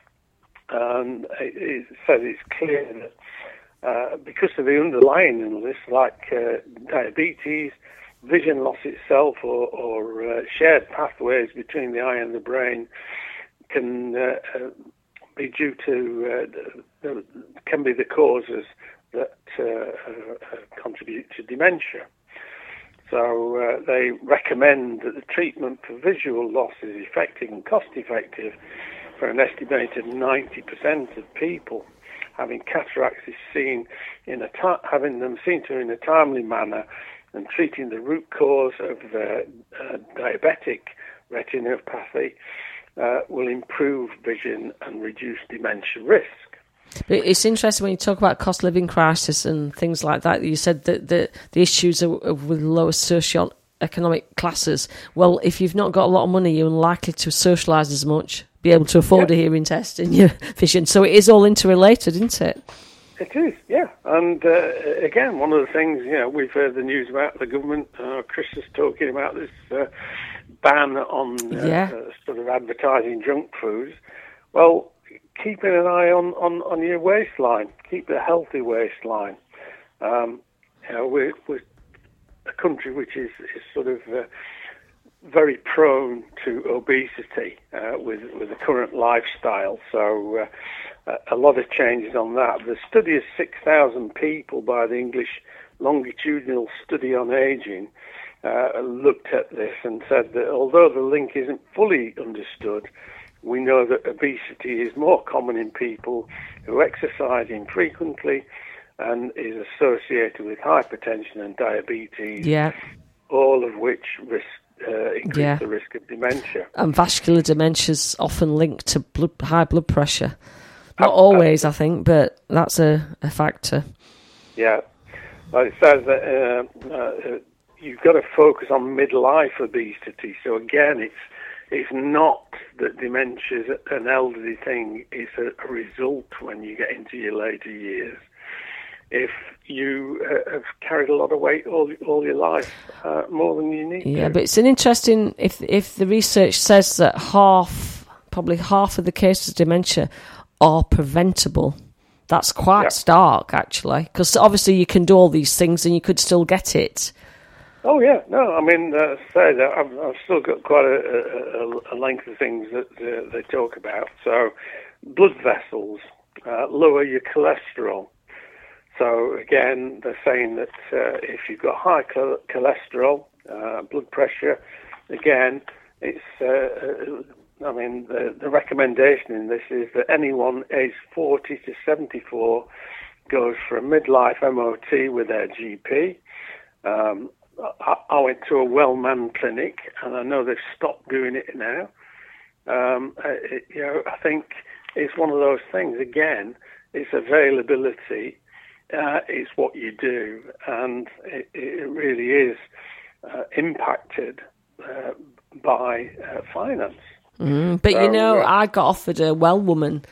Speaker 13: um, it, it says it's clear that Uh, because of the underlying illness, like uh, diabetes, vision loss itself, or, or uh, shared pathways between the eye and the brain, can uh, uh, be due to uh, the, can be the causes that uh, uh, contribute to dementia. So uh, they recommend that the treatment for visual loss is effective and cost-effective for an estimated ninety percent of people. Having cataracts is seen in a ta- having them seen to in a timely manner, and treating the root cause of uh, uh, diabetic retinopathy uh, will improve vision and reduce dementia risk.
Speaker 8: But it's interesting when you talk about cost of living crisis and things like that. You said that the the issues are, are with lower socio-economic classes. Well, if you've not got a lot of money, you're unlikely to socialise as much, be able to afford yeah. a hearing test in your vision. So it is all interrelated, isn't it?
Speaker 13: It is, yeah. And uh, again, one of the things, you know, we've heard the news about the government. Uh, Chris is talking about this uh, ban on uh,
Speaker 8: yeah.
Speaker 13: uh, sort of advertising junk foods. Well, keeping an eye on, on, on your waistline, keep a healthy waistline. Um, you know, we're, we're a country which is, is sort of uh, very prone to obesity uh, with with the current lifestyle. So uh, a lot of changes on that. The study of six thousand people by the English Longitudinal Study on Aging uh, looked at this and said that although the link isn't fully understood, we know that obesity is more common in people who exercise infrequently and is associated with hypertension and diabetes,
Speaker 8: yeah.
Speaker 13: all of which risk uh, increase
Speaker 8: Yeah.
Speaker 13: the risk of dementia.
Speaker 8: And vascular dementia is often linked to blood, high blood pressure. Not always, I think, but that's a, a factor.
Speaker 13: Yeah, like it says that uh, uh, you've got to focus on midlife obesity. So again, it's it's not that dementia is an elderly thing. It's a, a result when you get into your later years. If you uh, have carried a lot of weight all all your life, uh, more than you need
Speaker 8: Yeah,
Speaker 13: to.
Speaker 8: but it's an interesting, if if the research says that half, probably half of the cases of dementia are preventable, that's quite
Speaker 13: Yeah.
Speaker 8: stark, actually, because obviously you can do all these things and you could still get it.
Speaker 13: Oh yeah, no, I mean, uh, say that I've, I've still got quite a, a, a length of things that uh, they talk about. So, blood vessels, uh, lower your cholesterol. So again, they're saying that uh, if you've got high chol- cholesterol, uh, blood pressure, again, it's. Uh, I mean, the, the recommendation in this is that anyone aged forty to seventy-four goes for a midlife M O T with their G P. Um, I, I went to a Wellman clinic, and I know they've stopped doing it now. Um, it, you know, I think it's one of those things. Again, it's availability. Uh, it's what you do, and it, it really is uh, impacted uh, by uh, finance.
Speaker 8: Mm, but
Speaker 13: So,
Speaker 8: you know,
Speaker 13: uh,
Speaker 8: I got offered a well woman.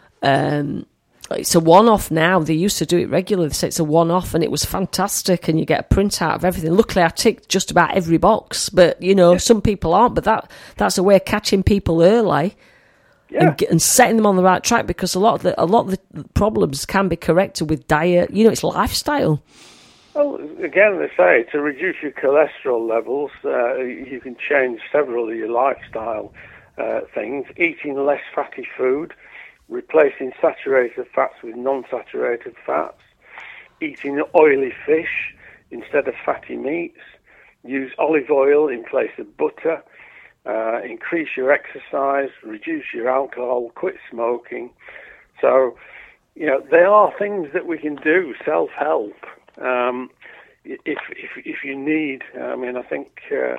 Speaker 8: Um, it's a one-off now. They used to do it regularly. They say it's a one-off, and it was fantastic. And you get a printout of everything. Luckily, I ticked just about every box. But you know, some people aren't. But that that's a way of catching people early.
Speaker 13: Yeah.
Speaker 8: And, get- and setting them on the right track, because a lot of the a lot of the problems can be corrected with diet. You know, it's lifestyle.
Speaker 13: Well, again, they say to reduce your cholesterol levels, uh, you can change several of your lifestyle uh, things. Eating less fatty food, replacing saturated fats with non-saturated fats, eating oily fish instead of fatty meats, use olive oil in place of butter. Uh, increase your exercise, reduce your alcohol, quit smoking. So, you know, there are things that we can do, self-help, um, if, if if you need. I mean, I think uh,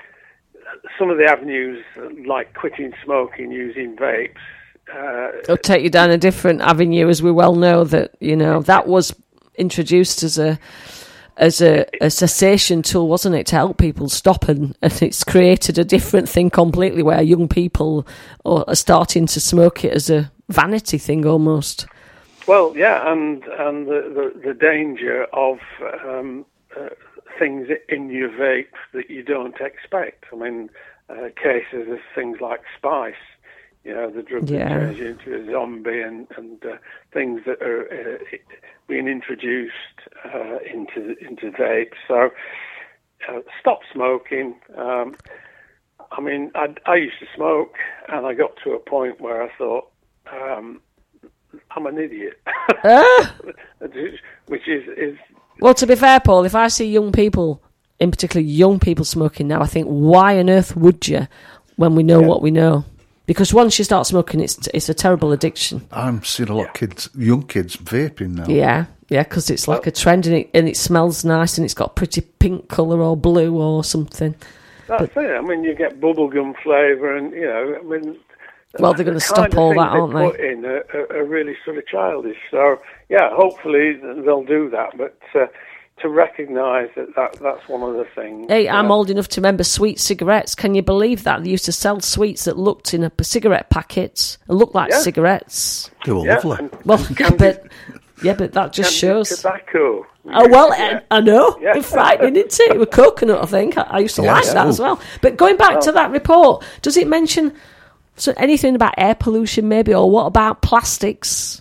Speaker 13: some of the avenues, like quitting smoking, using vapes. Uh,
Speaker 8: It'll take you down a different avenue, as we well know that, you know, that was introduced as a as a, a cessation tool, wasn't it, to help people stop, and, and it's created a different thing completely where young people are starting to smoke it as a vanity thing almost.
Speaker 13: Well, yeah, and and the, the, the danger of um, uh, things in your vape that you don't expect. I mean, uh, cases of things like spice, you know, the drug
Speaker 8: Yeah.
Speaker 13: that turns you into a zombie, and, and uh, things that are uh, being introduced uh, into into vape. So, uh, stop smoking. Um, I mean, I, I used to smoke, and I got to a point where I thought, um, I'm an idiot.
Speaker 8: Ah!
Speaker 13: Which is, is
Speaker 8: Well, to be fair, Paul, if I see young people, in particular young people smoking now, I think, why on earth would you, when we know what we know? Because once you start smoking, it's it's a terrible addiction.
Speaker 11: I'm seeing a lot of kids, young kids, vaping now.
Speaker 8: Yeah, yeah, because it's like a trend, and it and it smells nice, and it's got a pretty pink colour or blue or something.
Speaker 13: that's it. I mean, you get bubblegum flavour, and, you know, I mean...
Speaker 8: Well, they're going to
Speaker 13: the
Speaker 8: stop
Speaker 13: kind of
Speaker 8: all
Speaker 13: things
Speaker 8: that, aren't
Speaker 13: they?
Speaker 8: they?
Speaker 13: Put in are, are, are really sort of childish. So, yeah, hopefully they'll do that. But uh, to recognise that, that that's one of the things.
Speaker 8: Hey, I'm
Speaker 13: uh,
Speaker 8: old enough to remember sweet cigarettes. Can you believe that? They used to sell sweets that looked in a cigarette packets and looked like
Speaker 13: Yeah.
Speaker 8: cigarettes.
Speaker 11: They were
Speaker 13: Yeah,
Speaker 11: lovely.
Speaker 13: and
Speaker 8: Well, yeah,
Speaker 13: candied-
Speaker 8: but, yeah, but that just
Speaker 13: candied
Speaker 8: shows.
Speaker 13: tobacco.
Speaker 8: Oh, well,
Speaker 13: Yeah.
Speaker 8: I, I know.
Speaker 13: Yeah.
Speaker 8: It's frightening, isn't it? With coconut, I think. I, I used to
Speaker 11: Yeah,
Speaker 8: like
Speaker 11: yeah.
Speaker 8: that as well. But going back to that report, does it mention so anything about air pollution maybe, or what about plastics?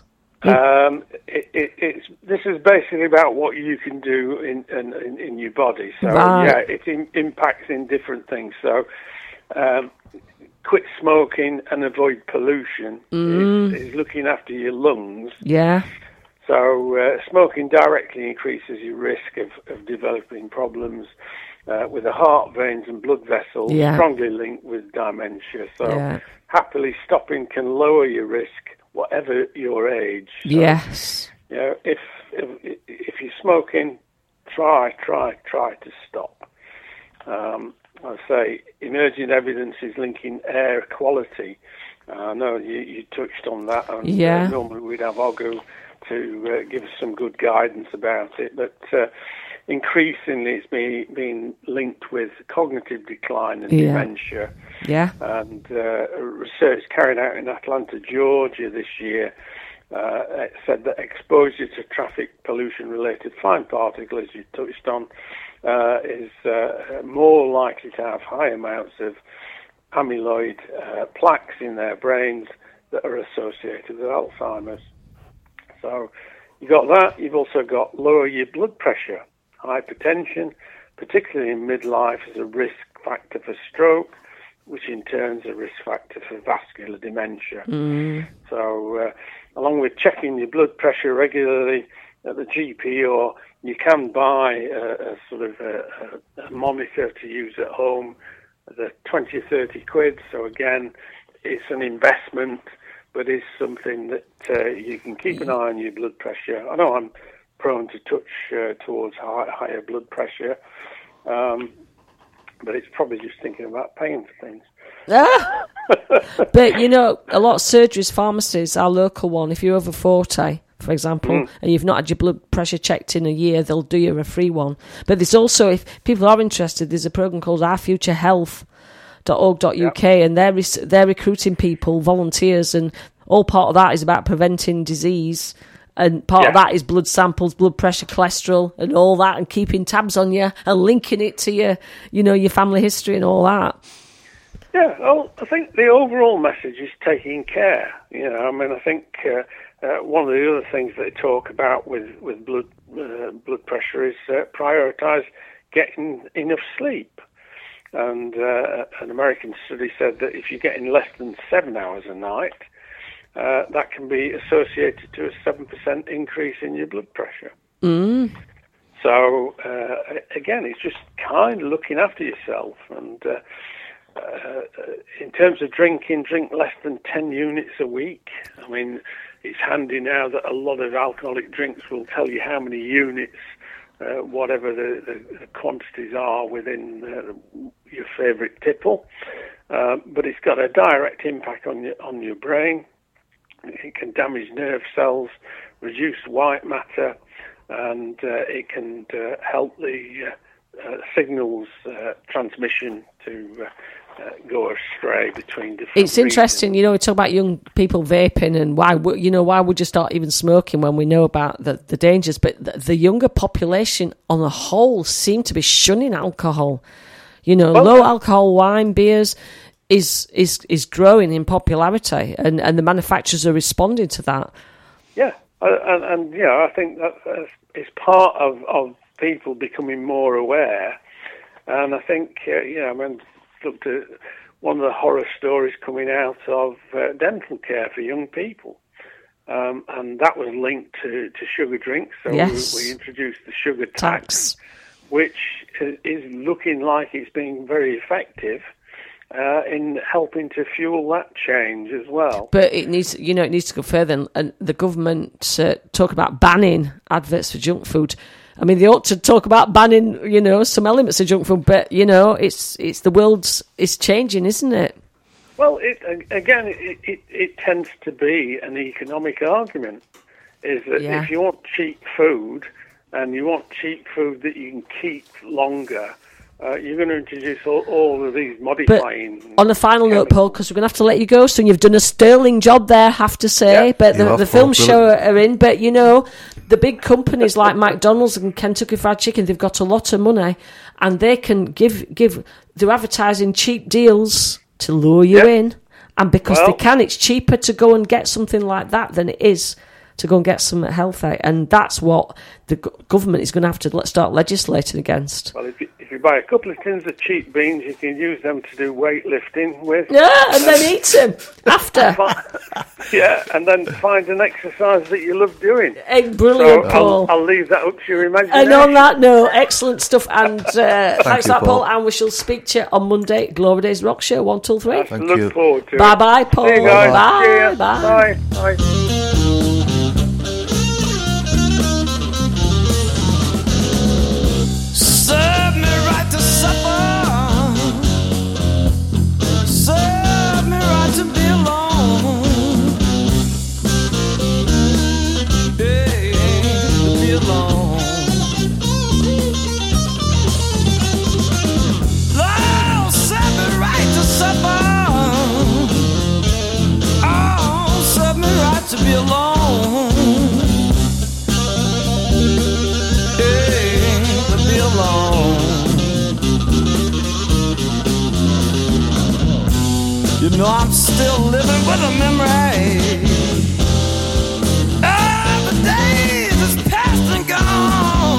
Speaker 13: Um, it, it, it's this is basically about what you can do in in, in, in your body. So
Speaker 8: Right.
Speaker 13: yeah, it in, impacts in different things. So um, quit smoking and avoid pollution
Speaker 8: Mm.
Speaker 13: is, is looking after your lungs.
Speaker 8: Yeah.
Speaker 13: So uh, smoking directly increases your risk of, of developing problems uh, with the heart, veins and blood vessels,
Speaker 8: Yeah.
Speaker 13: strongly linked with dementia. So
Speaker 8: Yeah.
Speaker 13: happily stopping can lower your risk, whatever your age. So,
Speaker 8: Yes.
Speaker 13: You know, if, if if you're smoking, try, try, try to stop. Um, I say emerging evidence is linking air quality. Uh, I know you, you touched on that. And,
Speaker 8: Yeah.
Speaker 13: uh, normally we'd have Ogu to uh, give us some good guidance about it, but uh, increasingly it's been, been linked with cognitive decline and
Speaker 8: Yeah.
Speaker 13: dementia.
Speaker 8: Yeah.
Speaker 13: And uh, research carried out in Atlanta, Georgia this year uh, it said that exposure to traffic pollution-related fine particles, as you touched on, uh, is uh, more likely to have high amounts of amyloid uh, plaques in their brains that are associated with Alzheimer's. So you've got that. You've also got lower your blood pressure. Hypertension, particularly in midlife, is a risk factor for stroke, which in turn is a risk factor for vascular dementia.
Speaker 8: Mm.
Speaker 13: So uh, along with checking your blood pressure regularly at the G P, or you can buy a, a sort of a, a monitor to use at home, the twenty, thirty quid. So again, it's an investment, but it's something that uh, you can keep an eye on your blood pressure. I know I'm prone to touch uh, towards high, higher blood pressure, um, but it's probably just thinking about paying for things.
Speaker 8: But, you know, a lot of surgeries, pharmacies, our local one, if you're over forty, for example,
Speaker 13: Mm.
Speaker 8: and you've not had your blood pressure checked in a year, they'll do you a free one. But there's also, if people are interested, there's a program called our future health dot org dot U K, and they're, res- they're recruiting people, volunteers, and all part of that is about preventing disease. And part of
Speaker 13: Yeah.
Speaker 8: that is blood samples, blood pressure, cholesterol, and all that, and keeping tabs on you and linking it to your, you know, your family history and all that.
Speaker 13: Yeah, well, I think the overall message is taking care. You know, I mean, I think uh, uh, one of the other things they talk about with with blood uh, blood pressure is uh, prioritise getting enough sleep. And uh, an American study said that if you're getting less than seven hours a night, uh, that can be associated to a seven percent increase in your blood pressure.
Speaker 8: Mm.
Speaker 13: So uh, again, it's just kind of looking after yourself. And uh, uh, in terms of drinking, drink less than ten units a week. I mean, it's handy now that a lot of alcoholic drinks will tell you how many units, uh, whatever the, the, the quantities are within uh, your favourite tipple. Uh, but it's got a direct impact on your on your brain. It can damage nerve cells, reduce white matter, and uh, it can uh, help the uh, uh, signals uh, transmission to uh, uh, go astray between different
Speaker 8: It's interesting, you know, we talk about young people vaping and why, w- you know, why would you start even smoking when we know about the, the dangers? But the, the younger population on the whole seem to be shunning alcohol. You know,
Speaker 13: Well,
Speaker 8: low alcohol wine, beers is is is growing in popularity, and, and the manufacturers are responding to that.
Speaker 13: Yeah, uh, and, and you know, I think that uh, is part of, of people becoming more aware. And I think, uh, you know, I mean, looked at one of the horror stories coming out of uh, dental care for young people. Um, and that was linked to, to sugar drinks. So
Speaker 8: Yes.
Speaker 13: we, we introduced the sugar tax,
Speaker 8: Tax.
Speaker 13: which is, is looking like it's being very effective uh, in helping to fuel that change as well.
Speaker 8: But it needs, you know, it needs to go further. And, and the government uh, talk about banning adverts for junk food. I mean, they ought to talk about banning, you know, some elements of junk food. But you know, it's it's the world's it's changing, isn't it?
Speaker 13: Well, it, again, it, it, it tends to be an economic argument. Is that
Speaker 8: Yeah.
Speaker 13: if you want cheap food and you want cheap food that you can keep longer, uh, you're going to introduce all, all of these modifying.
Speaker 8: But on a final note, Paul, because we're going to have to let you go soon. You've done a sterling job there, have to say.
Speaker 13: Yeah.
Speaker 8: But
Speaker 11: You
Speaker 8: the,
Speaker 11: have,
Speaker 8: the
Speaker 11: Paul,
Speaker 8: film show
Speaker 11: brilliant.
Speaker 8: are in. But you know, the big companies like McDonald's and Kentucky Fried Chicken, they've got a lot of money, and they can give give. They're advertising cheap deals to lure you
Speaker 13: Yeah.
Speaker 8: in, and because
Speaker 13: Well-
Speaker 8: they can, it's cheaper to go and get something like that than it is to go and get some healthy, and that's what the go- government is going to have to let, start legislating against.
Speaker 13: Well, if you, if you buy a couple of tins of cheap beans, you can use them to do weightlifting with.
Speaker 8: Yeah, and then eat them after.
Speaker 13: Yeah, and then find an exercise that you love doing.
Speaker 8: Hey, brilliant,
Speaker 13: so
Speaker 8: Paul.
Speaker 13: I'll, I'll leave that up to your imagination.
Speaker 8: And on that note, excellent stuff, and uh, thanks
Speaker 11: you,
Speaker 8: for that, Paul.
Speaker 11: Paul.
Speaker 8: And we shall speak to you on Monday, Glory Days Rock Show, one, two, three.
Speaker 11: Thank
Speaker 13: Look
Speaker 11: you.
Speaker 13: forward to
Speaker 8: Bye
Speaker 13: it.
Speaker 8: bye, Paul.
Speaker 13: See you guys.
Speaker 8: Bye,
Speaker 13: See ya.
Speaker 8: bye.
Speaker 13: Bye. Bye.
Speaker 9: Serve me right to supper. Serve me right to be alone. Hey, to be alone. Lord, serve me right to supper. Oh, serve me right to be alone. Alone. You know I'm still living with a memory of the days that's past and gone.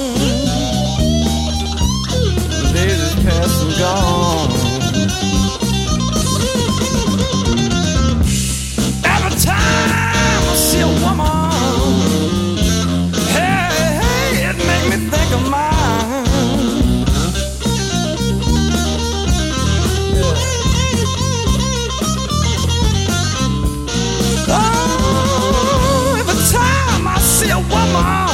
Speaker 9: The days that's past and gone. Every time I see a woman, hey, hey, it make me think of mine. Oh, every time I see a woman,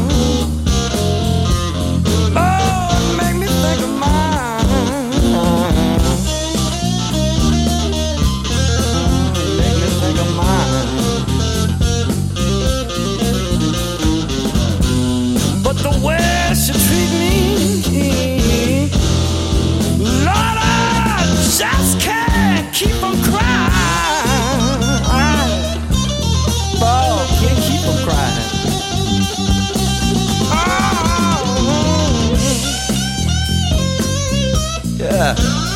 Speaker 9: oh, it make me think of mine. It make me think of mine. But the way she treat me, Lord, I just can't keep from crying. Oh, can't keep from crying. Oh, yeah.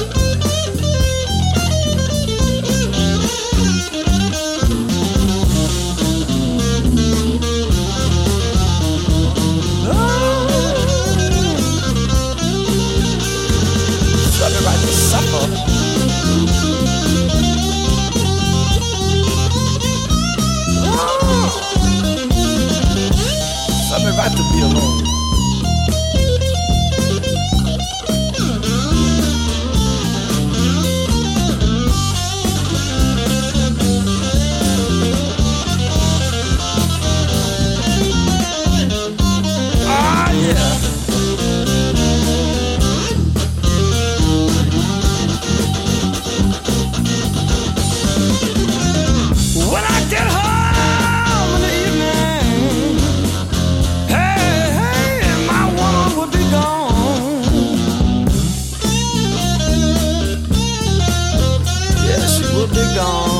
Speaker 9: Let me right to supper. Let me right to be alone. Ah, yeah. When I get home in the evening, hey, hey, my woman will be gone. Yeah, she will be gone.